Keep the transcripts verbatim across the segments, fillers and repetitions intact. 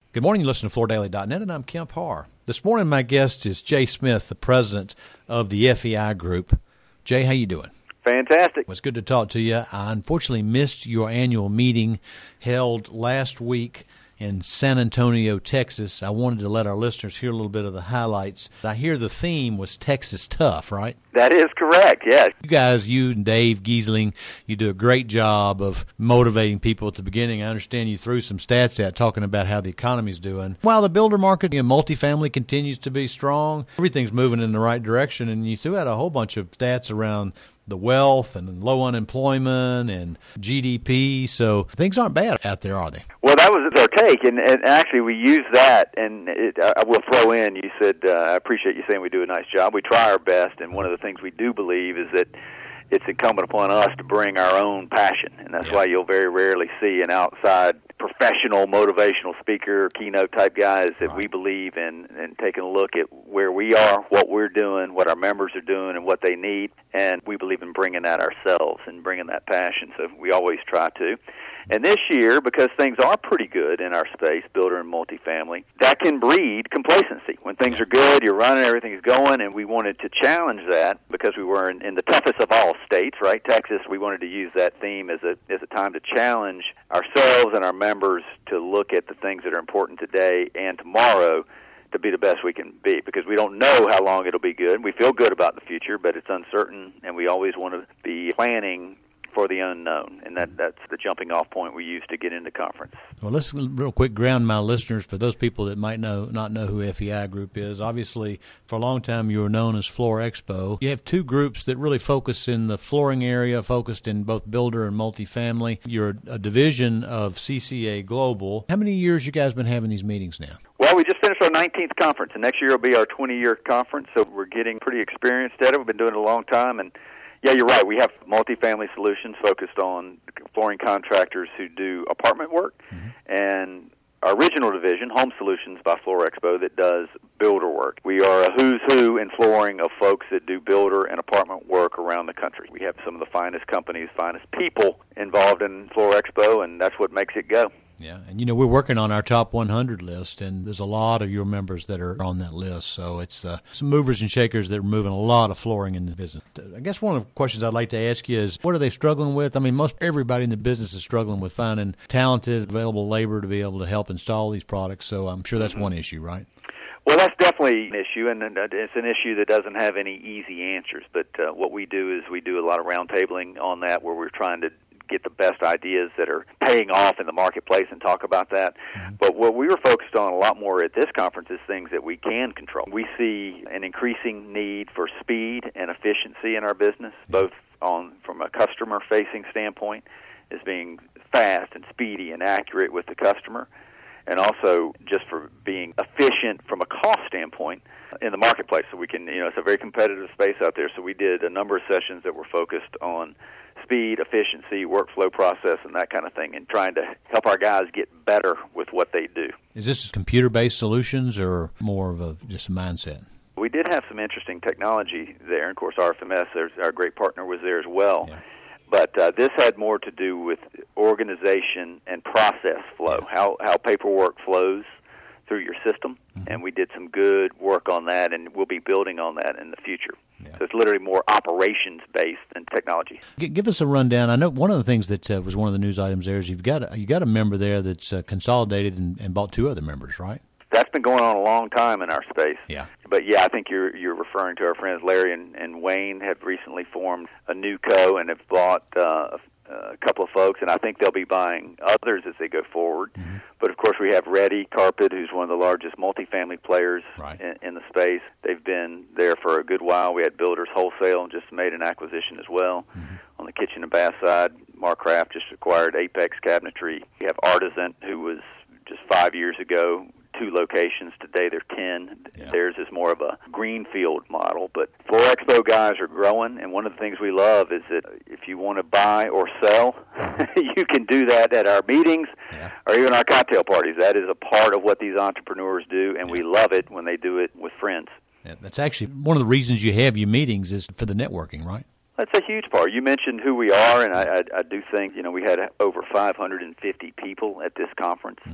Good morning. You listen to Floor Daily dot net, and I'm Kemp Harr. This morning, my guest is Jay Smith, the president of the F E I Group. Jay, how you doing? Fantastic. Well, it's good to talk to you. I unfortunately missed your annual meeting held last week in San Antonio, Texas. I wanted to let our listeners hear a little bit of the highlights. I hear the theme was Texas Tough, right? That is correct, yes. You guys, you and Dave Giesling, you do a great job of motivating people at the beginning. I understand you threw some stats out talking about how the economy's doing. While the builder market and multifamily continues to be strong, everything's moving in the right direction, and you threw out a whole bunch of stats around the wealth and low unemployment and G D P, so things aren't bad out there, are they? Well, that was our take, and, and actually we use that, and it, I will throw in, you said, uh, I appreciate you saying we do a nice job. We try our best, and one of the things we do believe is that it's incumbent upon us to bring our own passion, and that's yeah. why you'll very rarely see an outside professional motivational speaker, keynote type guys that right. we believe in, and taking a look at where we are, what we're doing, what our members are doing, and what they need, and we believe in bringing that ourselves and bringing that passion, so we always try to. And this year, because things are pretty good in our space, builder and multifamily, that can breed complacency. When things are good, you're running, everything's going, and we wanted to challenge that because we were in, in the toughest of all states, right, Texas. We wanted to use that theme as a as a time to challenge ourselves and our members to look at the things that are important today and tomorrow to be the best we can be, because we don't know how long it'll be good. We feel good about the future, but it's uncertain, and we always want to be planning for the unknown, and that, that's the jumping off point we use to get into conference. Well, let's real quick ground my listeners for those people that might know not know who F E I Group is. Obviously, for a long time you were known as Floor Expo. You have two groups that really focus in the flooring area, focused in both builder and multifamily. You're a division of C C A Global. How many years you guys been having these meetings now? Well, we just finished our nineteenth conference, and next year will be our twenty-year conference, so we're getting pretty experienced at it. We've been doing it a long time, and yeah, you're right. We have multifamily solutions focused on flooring contractors who do apartment work, mm-hmm. and our original division, Home Solutions by Floor Expo, that does builder work. We are a who's who in flooring of folks that do builder and apartment work around the country. We have some of the finest companies, finest people involved in Floor Expo, and that's what makes it go. Yeah, and you know, we're working on our top one hundred list, and there's a lot of your members that are on that list. So it's uh, some movers and shakers that are moving a lot of flooring in the business. I guess one of the questions I'd like to ask you is, what are they struggling with? I mean, most everybody in the business is struggling with finding talented, available labor to be able to help install these products. So I'm sure that's mm-hmm. one issue, right? Well, that's definitely an issue, and it's an issue that doesn't have any easy answers. But uh, what we do is we do a lot of roundtabling on that, where we're trying to get the best ideas that are paying off in the marketplace and talk about that. Mm-hmm. But what we were focused on a lot more at this conference is things that we can control. We see an increasing need for speed and efficiency in our business, mm-hmm. both on from a customer-facing standpoint, as being fast and speedy and accurate with the customer, and also just for being efficient from a cost standpoint in the marketplace. So we can, you know, it's a very competitive space out there. So we did a number of sessions that were focused on speed, efficiency, workflow process, and that kind of thing, and trying to help our guys get better with what they do. Is this computer-based solutions or more of a just a mindset? We did have some interesting technology there. And of course, R F M S, our great partner, was there as well. Yeah. But uh, this had more to do with organization and process flow, yeah. how, how paperwork flows through your system, mm-hmm. and we did some good work on that, and we'll be building on that in the future. Yeah. So it's literally more operations-based than technology. G- give us a rundown. I know one of the things that uh, was one of the news items there is you've got a, you got a member there that's uh, consolidated and, and bought two other members, right? That's been going on a long time in our space. Yeah. But yeah, I think you're you're referring to our friends Larry and, and Wayne have recently formed a new co and have bought uh, a couple of folks, and I think they'll be buying others as they go forward. Mm-hmm. But of course, we have Ready Carpet, who's one of the largest multifamily players right. in, in the space. They've been there for a good while. We had Builders Wholesale, just made an acquisition as well. Mm-hmm. On the kitchen and bath side, Mark Craft just acquired Apex Cabinetry. We have Artisan, who was just five years ago, two locations. Today they're ten. Yeah. Theirs is more of a greenfield model. But Floor Expo guys are growing, and one of the things we love is that if you want to buy or sell, you can do that at our meetings yeah. or even our cocktail parties. That is a part of what these entrepreneurs do, and yeah. we love it when they do it with friends. Yeah, that's actually one of the reasons you have your meetings is for the networking, right? That's a huge part. You mentioned who we are, and I, I, I do think, you know, we had over five hundred fifty people at this conference. Mm-hmm.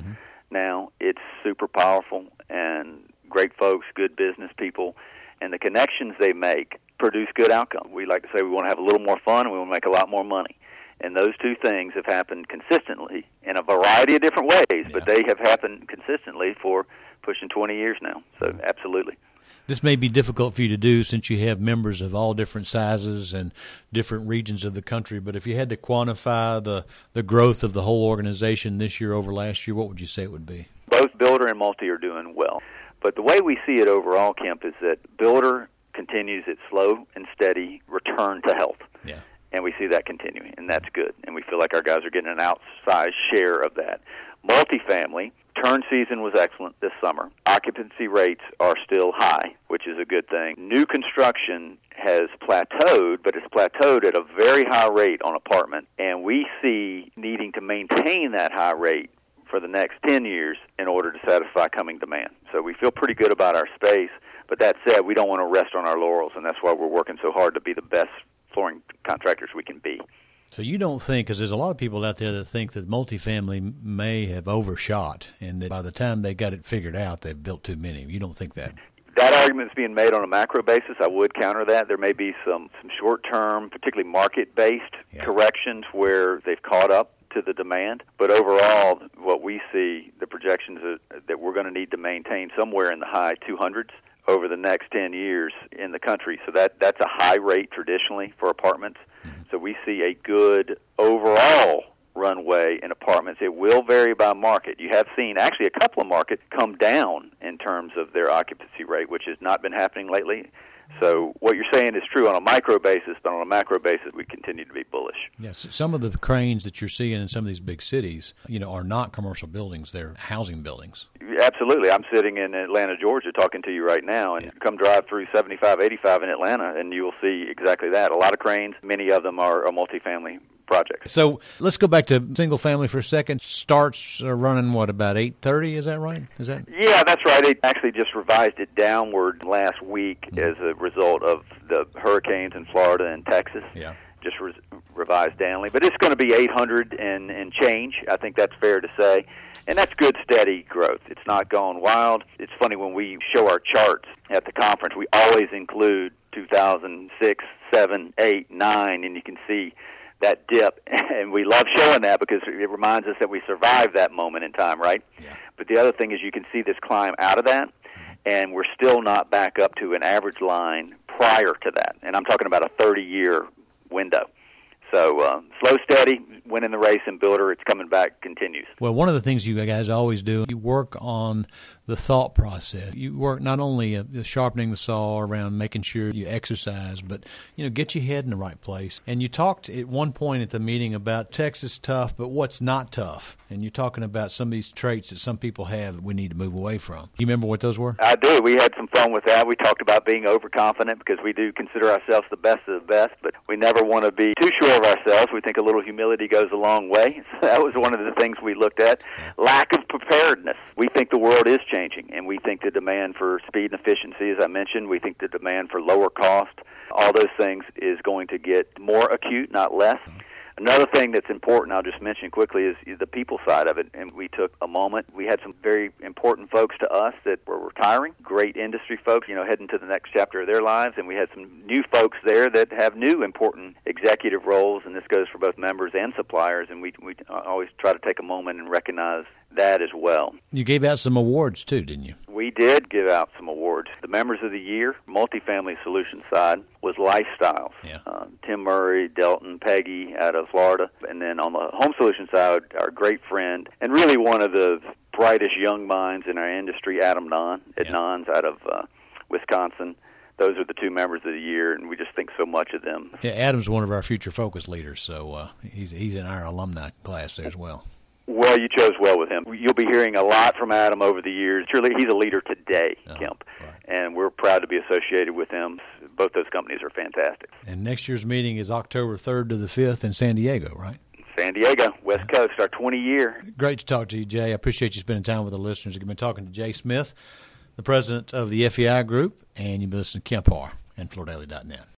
now. It's super powerful, and great folks, good business people, and the connections they make produce good outcomes. We like to say we want to have a little more fun and we want to make a lot more money. And those two things have happened consistently in a variety of different ways, yeah. but they have happened consistently for pushing twenty years now. So absolutely. This may be difficult for you to do since you have members of all different sizes and different regions of the country, but if you had to quantify the, the growth of the whole organization this year over last year, what would you say it would be? Both Builder and Multi are doing well. But the way we see it overall, Kemp, is that Builder continues its slow and steady return to health. Yeah. And we see that continuing, and that's good. And we feel like our guys are getting an outsized share of that. Multifamily, turn season was excellent this summer. Occupancy rates are still high, which is a good thing. New construction has plateaued, but it's plateaued at a very high rate on apartment, and we see needing to maintain that high rate for the next ten years in order to satisfy coming demand. So we feel pretty good about our space, but that said, we don't want to rest on our laurels, and that's why we're working so hard to be the best flooring contractors we can be. So you don't think, because there's a lot of people out there that think that multifamily may have overshot and that by the time they got it figured out, they've built too many. You don't think that? That argument is being made on a macro basis. I would counter that. There may be some, some short-term, particularly market-based yeah. corrections where they've caught up to the demand. But overall, what we see, the projections are that we're going to need to maintain somewhere in the high two hundreds over the next ten years in the country. So that that's a high rate traditionally for apartments. Mm-hmm. So we see a good overall runway in apartments. It will vary by market. You have seen actually a couple of markets come down in terms of their occupancy rate, which has not been happening lately. So what you're saying is true on a micro basis, but on a macro basis, we continue to be bullish. Yes, some of the cranes that you're seeing in some of these big cities, you know, are not commercial buildings; they're housing buildings. Absolutely. I'm sitting in Atlanta, Georgia, talking to you right now, and yeah. come drive through seventy-five eighty-five in Atlanta, and you will see exactly that. A lot of cranes, many of them are, are multifamily projects. So let's go back to single family for a second. Starts are running, what, about eight thirty? Is that right? Is that? Yeah, that's right. They actually just revised it downward last week mm-hmm. as a result of the hurricanes in Florida and Texas. Yeah. Just re- revised downly. But it's going to be eight hundred and, and change. I think that's fair to say. And that's good, steady growth. It's not going wild. It's funny, when we show our charts at the conference, we always include two thousand six, seven, eight, nine, and you can see that dip. And we love showing that because it reminds us that we survived that moment in time, right? Yeah. But the other thing is you can see this climb out of that, and we're still not back up to an average line prior to that. And I'm talking about a thirty-year window. So uh, slow, steady, winning the race, and Builder, it's coming back, continues. Well, one of the things you guys always do, you work on the thought process. You work not only uh, sharpening the saw around making sure you exercise, but, you know, get your head in the right place. And you talked at one point at the meeting about Texas tough, but what's not tough. And you're talking about some of these traits that some people have that we need to move away from. You remember what those were? I do. We had some fun with that. We talked about being overconfident because we do consider ourselves the best of the best, but we never want to be too sure of ourselves. We think a little humility goes a long way. So that was one of the things we looked at. Lack of preparedness. We think the world is changing, and we think the demand for speed and efficiency, as I mentioned, we think the demand for lower cost, all those things is going to get more acute, not less. Another thing that's important, I'll just mention quickly, is the people side of it. And we took a moment. We had some very important folks to us that were retiring, great industry folks, you know, heading to the next chapter of their lives. And we had some new folks there that have new important executive roles, and this goes for both members and suppliers. And we, we always try to take a moment and recognize that as well. You gave out some awards, too, didn't you? We did give out some awards. The Members of the Year, Multifamily Solutions side, was Lifestyles. Yeah. Uh, Tim Murray, Delton, Peggy out of Florida. And then on the Home Solutions side, our great friend, and really one of the brightest young minds in our industry, Adam Nahn, at yeah. Nahn's out of uh, Wisconsin. Those are the two Members of the Year, and we just think so much of them. Yeah, Adam's one of our future focus leaders, so uh, he's he's in our alumni class there as well. Well, you chose well with him. You'll be hearing a lot from Adam over the years. Truly, he's a leader today, uh-huh. Kemp, right. And we're proud to be associated with him. Both those companies are fantastic. And next year's meeting is October third to the fifth in San Diego, right? San Diego, West Coast, our twentieth year. Great to talk to you, Jay. I appreciate you spending time with the listeners. You've been talking to Jay Smith, the president of the F E I Group, and you've been listening to Kemp Harr and Florida Daily dot net.